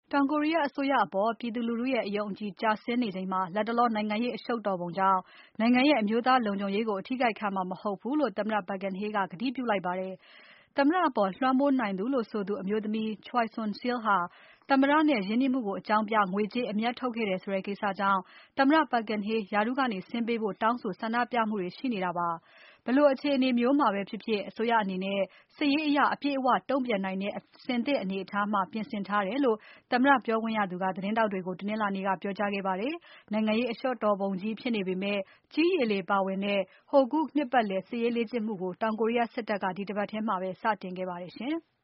တောင်ကိုရီးယားအစိုးရအပေါ်ပြည်သူလူထုရဲ့အယုံအကြည်ကျဆင်းနေချိန်မှာ လတ်တလောနိုင်ငံရေးအရှုပ်တော်ပုံကြောင့် နိုင်ငံရဲ့အမျိုးသားလုံခြုံရေးကို အထိခိုက်ခံမှာမဟုတ်ဘူးလို့ သမ္မတ Park Geun-hye ကကတိပြုလိုက်ပါတယ်။ သမ္မတအပေါ်လွှမ်းမိုးနိုင်သူလို့ဆိုသူ အမျိုးသမီး Choi Soon-sil ဟာသမ္မတနဲ့ရင်းနှီးမှုကိုအကြောင်းပြ ငွေကြေးအမြတ်ထုတ်ခဲ့တယ်ဆိုတဲ့ကိစ္စကြောင့် သမ္မတ Park Geun-hye ရာထူးကနေဆင်းပေးဖို့တောင်းဆိုဆန္ဒပြမှုတွေရှိနေတာပါ။ ဘယ်လိုအခြေအနေမျိုးမှာပဲဖြစ်ဖြစ် အစိုးရအနေနဲ့ စစ်ရေးအရအပြည့်အဝတုံ့ပြန်နိုင်တဲ့အဆင်သင့်အနေအထားမှာ ပြင်ဆင်ထားတယ်လို့ သမ္မတပြောခွင့်ရသူက သတင်းထောက်တွေကို တနင်္လာနေ့က ပြောကြားခဲ့ပါတယ်။ နိုင်ငံရေးအရှုပ်တော်ပုံကြီးဖြစ်နေပေမဲ့ ကြည်း၊ ရေ၊ လေပါဝင်တဲ့ Hoku နှစ်ပတ်လည်စစ်ရေးလေ့ကျင့်မှုကို တောင်ကိုရီးယားစစ်တပ်က ဒီတပတ်ထဲမှာပဲ စတင်ခဲ့ပါတယ်ရှင်။